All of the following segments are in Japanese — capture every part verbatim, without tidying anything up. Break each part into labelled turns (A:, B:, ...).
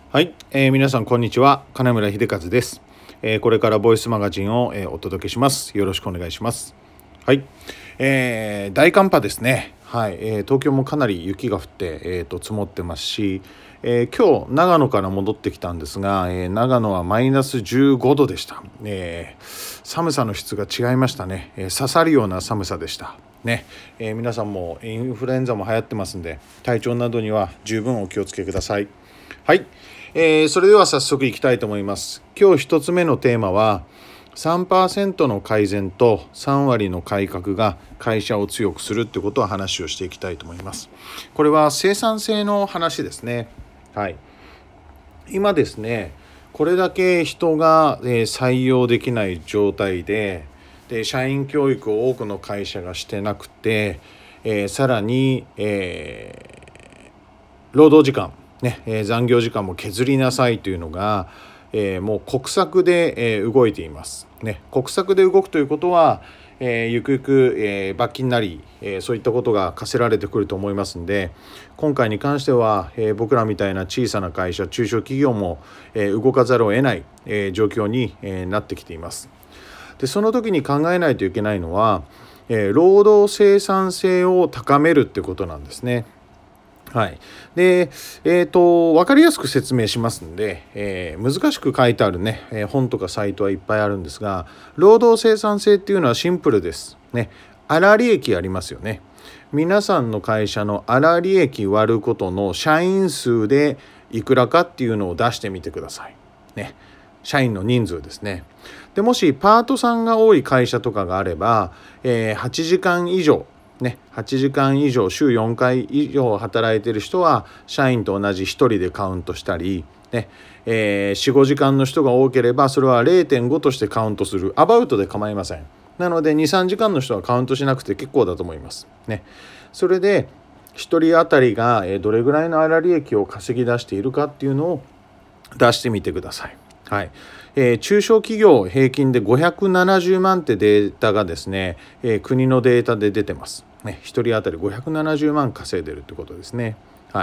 A: はい、えー皆さんこんにちは。金村秀和です。えーこれからボイスマガジンを、えーお届けします。よろしくお願いします。はい、えー大寒波ですね。はい、えー東京もかなり雪が降って、えーと積もってますし、えー今日長野から戻ってきたんですが、えー長野はマイナスじゅうごどでした。えー寒さの質が違いましたね。えー刺さるような寒さでした。ね、えー皆さんもインフルエンザも流行ってますんで、体調などには十分お気をつけください。はい、えーそれでは早速いきたいと思います。今日一つ目のテーマは、さんパーセントの改善とさん割の改革が会社を強くするということを話をしていきたいと思います。これは生産性の話ですね。はい。今ですね、これだけ人がえー採用できない状態で、で社員教育を多くの会社がしてなくて、えーさらに、えー労働時間、ねえー残業時間も削りなさいというのが、えーもう国策で、えー動いています。ね、国策で動くということは、えーゆくゆく、えー罰金なり、えーそういったことが課せられてくると思いますので、今回に関しては、えー僕らみたいな小さな会社、中小企業も、えー動かざるを得ない、えー状況に、えーなってきています。でその時に考えないといけないのは、えー労働生産性を高めるってことなんですね。はい、で、えーと、分かりやすく説明しますんで、えー難しく書いてあるね、えー本とかサイトはいっぱいあるんですが、労働生産性っていうのはシンプルです。ね、粗利益ありますよね。皆さんの会社の粗利益割ることの社員数でいくらかっていうのを出してみてください。ね、社員の人数ですね。でもしパートさんが多い会社とかがあれば、えーはちじかん以上ね、はちじかん以上週よんかい以上働いている人は社員と同じひとりでカウントしたり、ねえー、よん、ごじかんの人が多ければそれは れいてんご としてカウントする。アバウトで構いません。なのでに、さんじかんの人はカウントしなくて結構だと思います。ね、それでひとり当たりがどれぐらいの粗利益を稼ぎ出しているかっていうのを出してみてください。はいえー、中小企業平均でごひゃくななじゅうまんってデータがですね、えー、国のデータで出てます。ね、ひとり当たりごひゃくななじゅうまん稼いでるってことですね。はい、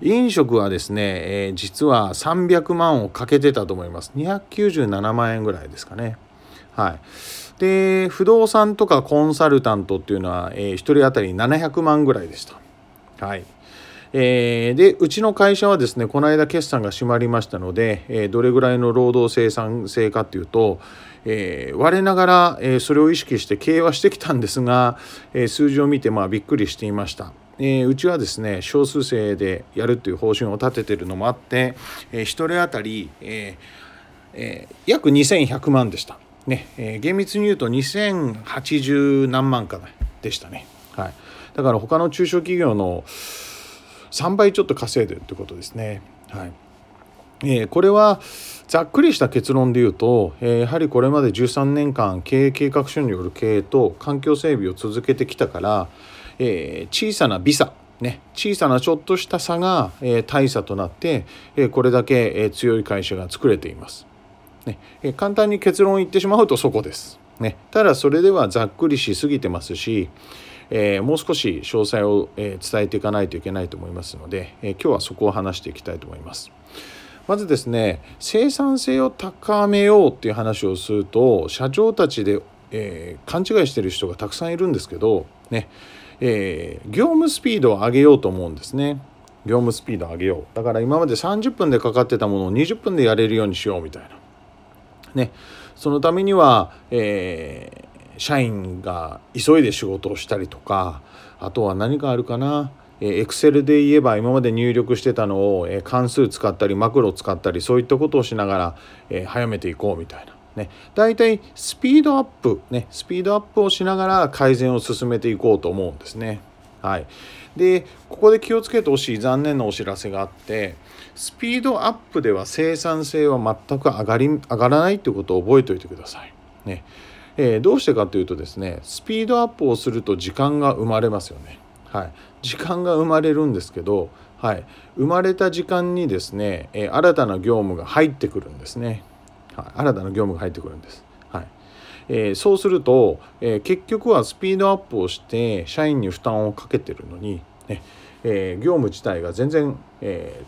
A: 飲食はですね、えー、実はさんびゃくまんをかけてたと思います。にひゃくきゅうじゅうななまん円ぐらいですかね。はい、で不動産とかコンサルタントっていうのは、えー、ひとり当たりななひゃくまんぐらいでした。はいえー、でうちの会社はですね、この間決算が閉まりましたので、えー、どれぐらいの労働生産性かっていうと、えー、我ながら、えー、それを意識して経営はしてきたんですが、えー、数字を見てまあびっくりしていました。えー、うちはですね、少数制でやるっていう方針を立てているのもあって、えー、ひとり当たり、えーえー、約にせんひゃくまんでした。ねえー、厳密に言うとにせんはちじゅう何万かでしたね。はい、だから他の中小企業のさんばいちょっと稼いでるってことですね。はいえー、これはざっくりした結論で言うと、えー、やはりこれまでじゅうさんねんかん経営計画書による経営と環境整備を続けてきたから、えー、小さな微差、ね、小さなちょっとした差が、えー、大差となって、えー、これだけ、えー、強い会社が作れています。ねえー、簡単に結論を言ってしまうとそこです。ね、ただそれではざっくりしすぎてますし、えー、もう少し詳細を、えー、伝えていかないといけないと思いますので、えー、今日はそこを話していきたいと思います。まずですね、生産性を高めようっていう話をすると、社長たちで、えー、勘違いしている人がたくさんいるんですけど、ねえー、業務スピードを上げようと思うんですね。業務スピードを上げよう。だから今までさんじゅっぷんでかかってたものをにじゅっぷんでやれるようにしようみたいな。ね、そのためには、えー社員が急いで仕事をしたりとか、あとは何かあるかな、エクセルで言えば今まで入力してたのを、えー関数使ったりマクロ使ったり、そういったことをしながら、えー早めていこうみたいな。ね、だいたいスピードアップ、ね、スピードアップをしながら改善を進めていこうと思うんですね。はい、でここで気をつけてほしい残念なお知らせがあって、スピードアップでは生産性は全く上がり上がらないということを覚えておいてください。ねえー、どうしてかというとですね、スピードアップをすると時間が生まれますよね。はい、時間が生まれるんですけど、はい、生まれた時間にですね、えー、新たな業務が入ってくるんですね。はい、新たな業務が入ってくるんです。はいえー、そうすると、えー、結局はスピードアップをして社員に負担をかけてるのに、ねえー、業務自体が全然、えー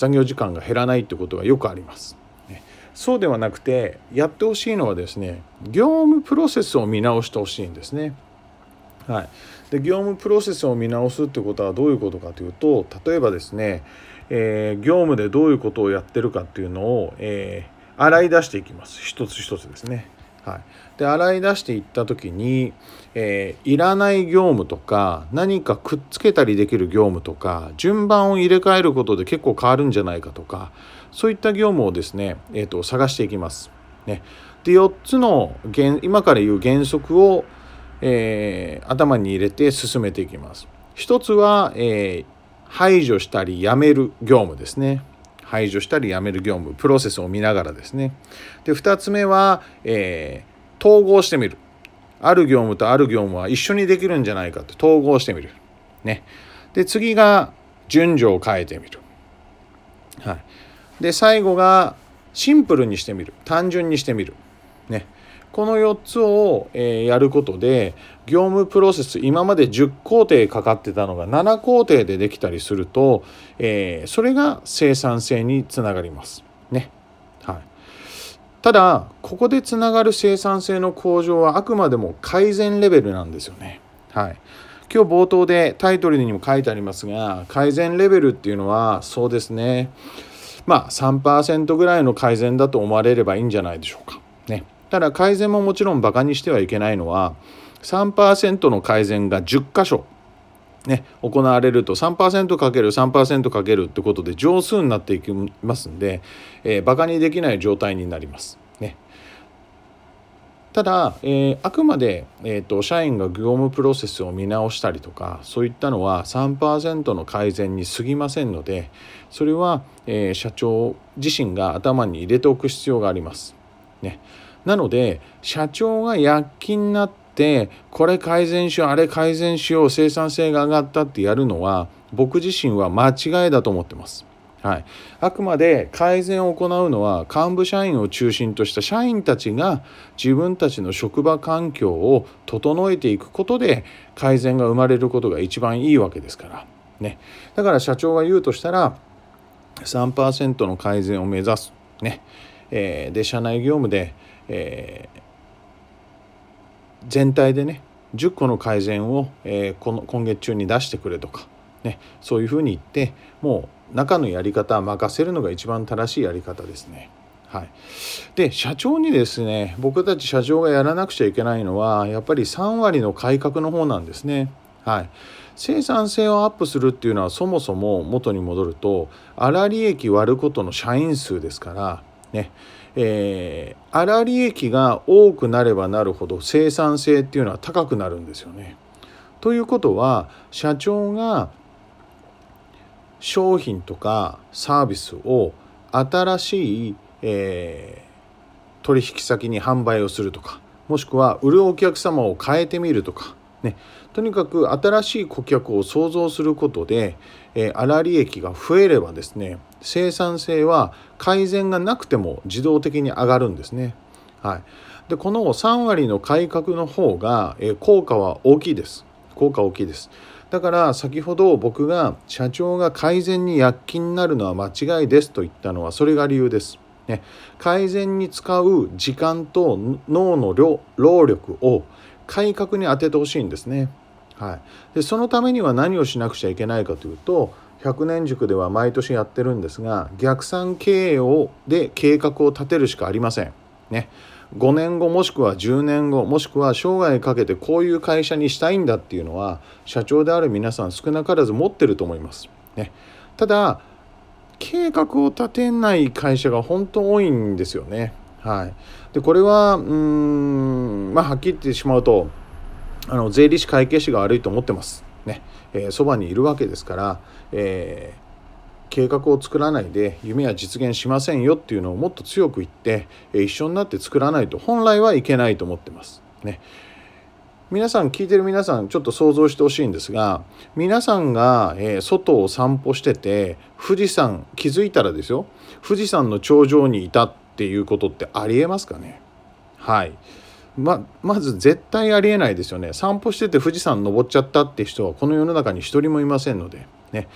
A: 残業時間が減らないってことがよくあります。ね、そうではなくて、やってほしいのはですね、業務プロセスを見直してほしいんですね。はい、で業務プロセスを見直すってことはどういうことかというと、例えばですね、えー、業務でどういうことをやってるかっていうのを、えー、洗い出していきます。一つ一つですね。はい、で洗い出していった時に、えー、いらない業務とか何かくっつけたりできる業務とか順番を入れ替えることで結構変わるんじゃないかとか、そういった業務をですね、えー、と探していきます。ね、でよっつの原今から言う原則を、えー、頭に入れて進めていきます。一つは、えー、排除したりやめる業務ですね。排除したりやめる業務、プロセスを見ながらですね。でふたつめは、えー、統合してみる。ある業務とある業務は一緒にできるんじゃないかと統合してみる。ね、で次が順序を変えてみる。はい、で最後がシンプルにしてみる。単純にしてみる。ね、このよっつを、えー、やることで業務プロセス、今までじゅっこうていかかってたのがななこうていでできたりすると、えー、それが生産性につながりますね。はい、ただここでつながる生産性の向上はあくまでも改善レベルなんですよね。はい、今日冒頭でタイトルにも書いてありますが、改善レベルっていうのはそうですね、まあ さんパーセント ぐらいの改善だと思われればいいんじゃないでしょうかね。ただ改善ももちろんバカにしてはいけないのは さんパーセント の改善がじゅっかしょ、ね、行われると さんパーセントかけるさんパーセント かけるってことで乗数になっていきますんで、えー、バカにできない状態になります、ね。ただ、えー、あくまで、えーと、社員が業務プロセスを見直したりとかそういったのは さんパーセント の改善に過ぎませんので、それは、えー、社長自身が頭に入れておく必要があります、ね。なので社長が躍起になってこれ改善しようあれ改善しよう生産性が上がったってやるのは僕自身は間違いだと思ってます。はい、あくまで改善を行うのは幹部社員を中心とした社員たちが自分たちの職場環境を整えていくことで改善が生まれることが一番いいわけですからね。だから社長が言うとしたら さんパーセント の改善を目指すね、えー、で社内業務でえー、全体でねじゅっこの改善を、えー、この今月中に出してくれとか、ね、そういうふうに言ってもう中のやり方は任せるのが一番正しいやり方ですね。はい、で社長にですね、僕たち社長がやらなくちゃいけないのはやっぱりさんわりの改革の方なんですね。はい、生産性をアップするっていうのはそもそも元に戻ると粗利益割ることの社員数ですからね。えー、粗利益が多くなればなるほど生産性っていうのは高くなるんですよね。ということは社長が商品とかサービスを新しい、えー、取引先に販売をするとか、もしくは売るお客様を変えてみるとかね、とにかく新しい顧客を創造することで、えー、粗利益が増えればですね、生産性は改善がなくても自動的に上がるんですね。はい、でこのさんわりの改革の方が、えー、効果は大きいです。効果大きいです。だから先ほど僕が社長が改善に躍起になるのは間違いですと言ったのはそれが理由です。ね、改善に使う時間と脳の労力を改革に当ててほしいんですね。はい、でそのためには何をしなくちゃいけないかというと、百年塾では毎年やってるんですが、逆算経営をで計画を立てるしかありません。ね、ごねんごもしくはじゅうねんごもしくは生涯かけてこういう会社にしたいんだっていうのは社長である皆さん少なからず持ってると思います。ね、ただ計画を立てない会社が本当多いんですよね。はい、でこれはうーんまあはっきり言ってしまうとあの税理士会計士が悪いと思ってますね。えー、そばにいるわけですから、えー、計画を作らないで夢は実現しませんよっていうのをもっと強く言って、えー、一緒になって作らないと本来はいけないと思ってますね。皆さん聞いてる皆さんちょっと想像してほしいんですが、皆さんが、えー、外を散歩してて富士山気づいたらですよ、富士山の頂上にいたっていうことってありえますかね。はい、ま, まず絶対ありえないですよね。散歩してて富士山登っちゃったって人はこの世の中に一人もいませんのでね。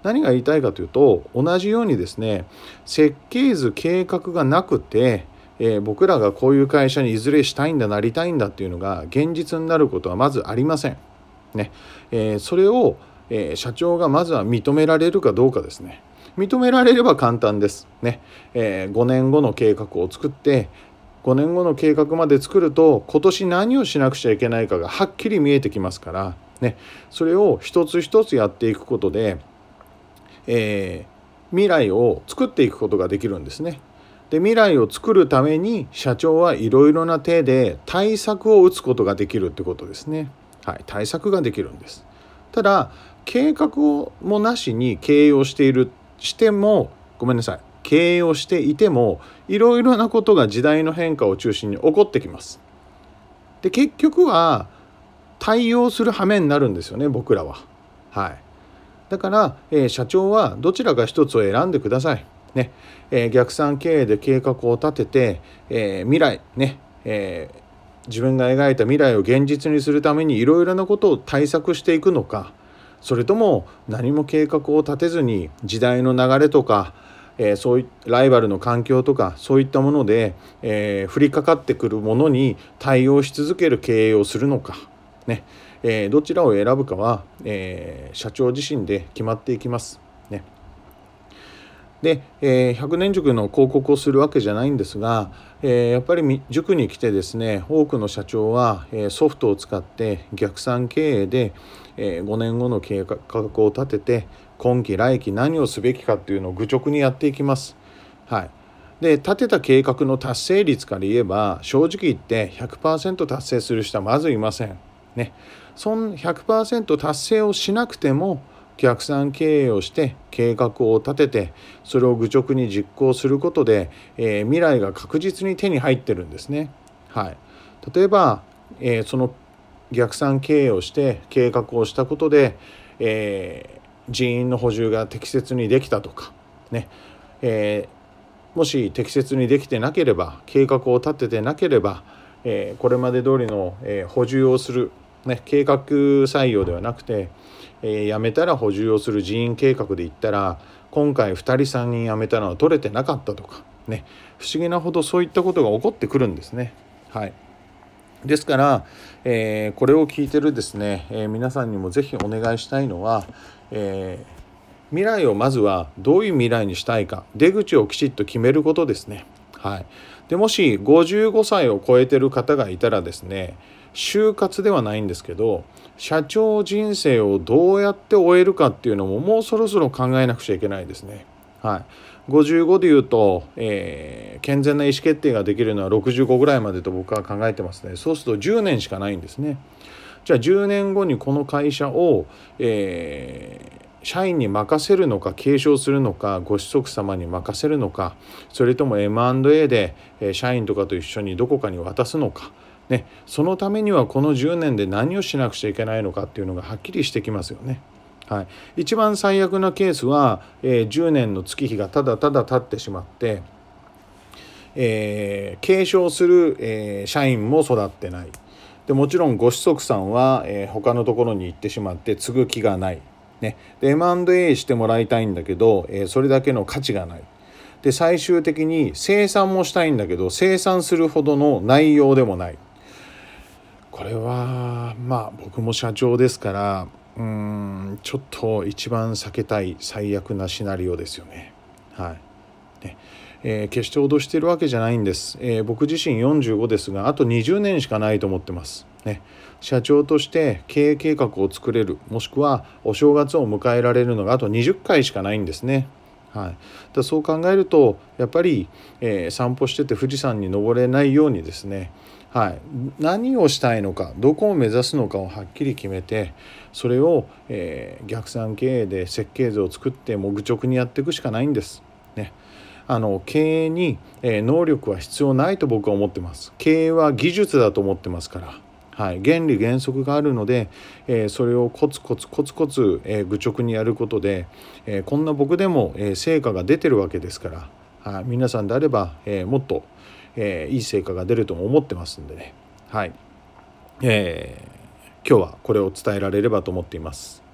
A: 何が言いたいかというと、同じようにですね、設計図計画がなくて、えー、僕らがこういう会社にいずれしたいんだなりたいんだっていうのが現実になることはまずありませんね。えー、それを、えー、社長がまずは認められるかどうかですね。認められれば簡単ですね。えー、ごねんごの計画を作って、ごねんごの計画まで作ると今年何をしなくちゃいけないかがはっきり見えてきますからね。それを一つ一つやっていくことで、えー、未来を作っていくことができるんですね。で、未来を作るために社長はいろいろな手で対策を打つことができるってことですね。はい、対策ができるんです。ただ計画をもなしに経営をしているしてもごめんなさい経営をしていてもいろいろなことが時代の変化を中心に起こってきます。で、結局は対応する羽目になるんですよね、僕らは。はい。だから、えー、社長はどちらか一つを選んでください。ねえー、逆算経営で計画を立てて、えー、未来ね、えー、自分が描いた未来を現実にするためにいろいろなことを対策していくのか、それとも何も計画を立てずに時代の流れとか、えー、そういライバルの環境とかそういったもので、えー、降りかかってくるものに対応し続ける経営をするのかね、えー、どちらを選ぶかは、えー、社長自身で決まっていきますね。で、えー、ひゃくねん塾の広告をするわけじゃないんですが、えー、やっぱり塾に来てですね、多くの社長は、えー、ソフトを使って逆算経営で、えー、ごねんごの計画を立てて今期来期何をすべきかっていうのを愚直にやっていきます。はい。で、立てた計画の達成率から言えば正直言って ひゃくパーセント 達成する人はまずいませんね。そん ひゃくパーセント 達成をしなくても逆算経営をして計画を立ててそれを愚直に実行することで、えー、未来が確実に手に入ってるんですね。はい、例えば、えー、その逆算経営をして計画をしたことで、えー、人員の補充が適切にできたとかね、えー、もし適切にできてなければ計画を立ててなければ、えー、これまで通りの、えー、補充をする、ね、計画採用ではなくてえー、辞めたら補充をする人員計画で言ったら今回ふたりさんにん辞めたのは取れてなかったとかね、不思議なほどそういったことが起こってくるんですね。はい。ですから、えー、これを聞いてるですね、えー、皆さんにもぜひお願いしたいのは、えー、未来をまずはどういう未来にしたいか出口をきちっと決めることですね。はい。でもしごじゅうごさいを超えてる方がいたらですね、就活ではないんですけど社長人生をどうやって終えるかっていうのももうそろそろ考えなくちゃいけないですね。はい、ごじゅうごでいうと、えー、健全な意思決定ができるのはろくじゅうごぐらいまでと僕は考えてますね。そうするとじゅうねんしかないんですね。じゃあじゅうねんごにこの会社を、えー社員に任せるのか継承するのかご子息様に任せるのかそれとも エムアンドエー で社員とかと一緒にどこかに渡すのか、ね、そのためにはこのじゅうねんで何をしなくちゃいけないのかっていうのがはっきりしてきますよね。はい、一番最悪なケースは、えー、じゅうねんの月日がただただ経ってしまって、えー、継承する、えー、社員も育ってないでもちろんご子息さんは、えー、他のところに行ってしまって継ぐ気がないね、で エムアンドエー してもらいたいんだけど、えー、それだけの価値がないで最終的に生産もしたいんだけど生産するほどの内容でもない。これはまあ僕も社長ですからうーんちょっと一番避けたい最悪なシナリオですよね。はいねえー、決して脅しているわけじゃないんです、えー、僕自身よんじゅうごですがあとにじゅうねんしかないと思ってますね。社長として経営計画を作れるもしくはお正月を迎えられるのがあとにじゅっかいしかないんですね。はい、だそう考えるとやっぱり、えー、散歩してて富士山に登れないようにですね、はい、何をしたいのかどこを目指すのかをはっきり決めてそれを、えー、逆算経営で設計図を作っても愚直にやっていくしかないんです、ね、あの経営に、えー、能力は必要ないと僕は思ってます。経営は技術だと思ってますから。はい、原理原則があるので、えー、それをコツコツコツコツ、えー、愚直にやることで、えー、こんな僕でも、えー、成果が出てるわけですから、はい、皆さんであれば、えー、もっと、えー、いい成果が出ると思ってますんでね、はいえー、今日はこれを伝えられればと思っています。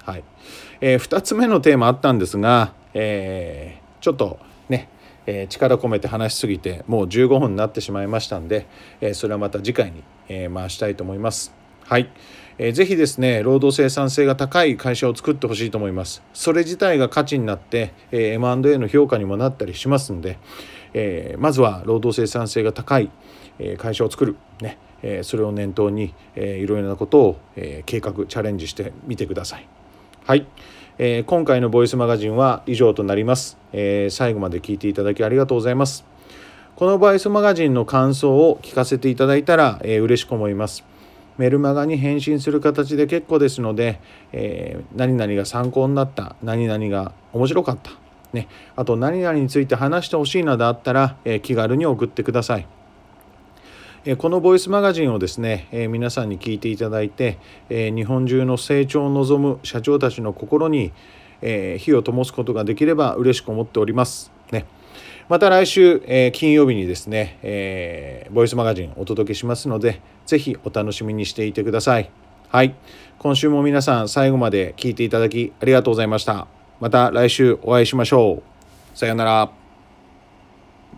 A: はいえー、ふたつめのテーマあったんですが、えー、ちょっとね、えー、力込めて話しすぎてもうじゅうごふんになってしまいましたんで、えー、それはまた次回に、えー、回したいと思います。はい、えー、ぜひですね労働生産性が高い会社を作ってほしいと思います。それ自体が価値になって、えー、エムアンドエー の評価にもなったりしますんで、えー、まずは労働生産性が高い会社を作る、ねえー、それを念頭に、えー、いろいろなことを、えー、計画チャレンジしてみてください。はい、えー、今回のボイスマガジンは以上となります、えー、最後まで聞いていただきありがとうございます。このボイスマガジンの感想を聞かせていただいたら、えー、嬉しく思います。メルマガに返信する形で結構ですので、えー、何々が参考になった、何々が面白かった、ね、あと何々について話してほしいなどあったら、えー、気軽に送ってください。このボイスマガジンをですね、えー、皆さんに聞いていただいて、えー、日本中の成長を望む社長たちの心に、えー、火を灯すことができれば嬉しく思っております、ね、また来週、えー、金曜日にですね、えー、ボイスマガジンをお届けしますので、ぜひお楽しみにしていてください。はい、今週も皆さん最後まで聞いていただきありがとうございました。また来週お会いしましょう。さようなら。